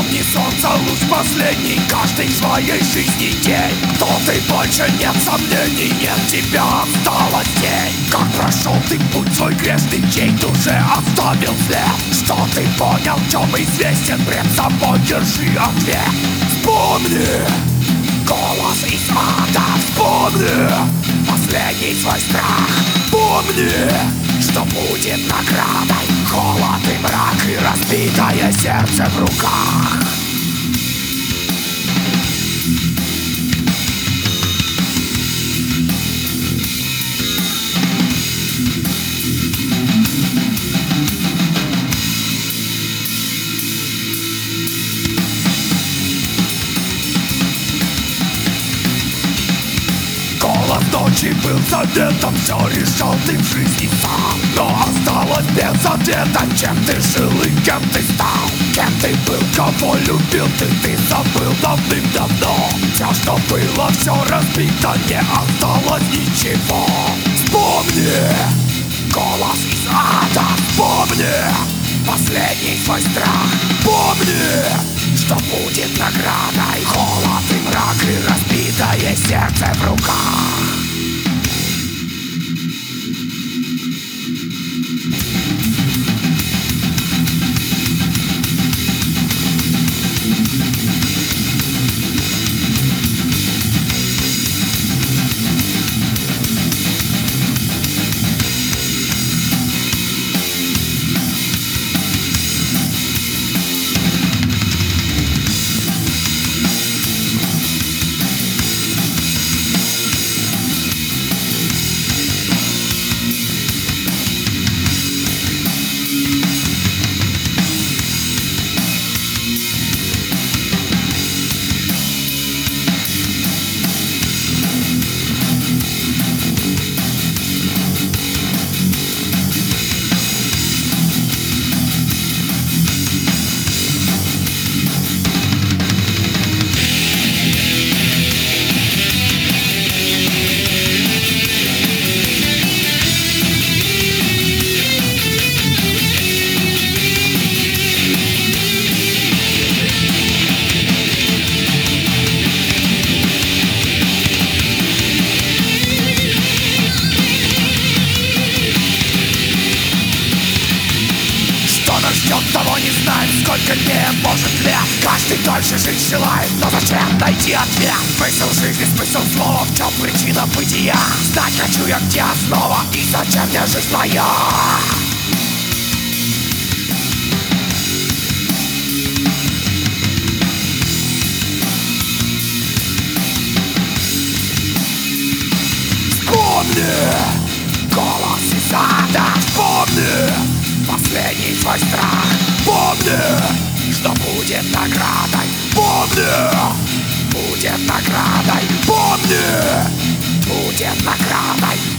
Помни, солнце луч последний, каждый в своей жизни день. Кто ты, больше нет сомнений, нет, тебя осталась тень. Как прошел ты путь свой грешный, чей ты уже оставил след. Что ты понял, в чем известен, пред собой держи ответ. Вспомни голос из ада, вспомни последний свой страх. Помни, что будет наградой холод и мрак и разбитое сердце в руках. Голос ночи был заветом, все решал ты в жизни сам. Но осталось без ответа, чем ты жил и кем ты стал. Кем ты был, кого любил ты забыл давным-давно. Все, что было, все разбито, не осталось ничего. Вспомни голос из ада, вспомни последний свой страх. Помни, что будет наградой холод и мрак и разбитое сердце в руках. Того не знаем, сколько дней, может лет. Каждый дольше жить желает, но зачем найти ответ? Смысл жизни, смысл слова, в чем причина бытия? Знать хочу я, где основа и зачем мне жизнь моя? Вспомни голос из ада, вспомни последний свой страх. Помни, что будет наградой. Помни, будет наградой. Помни, будет наградой.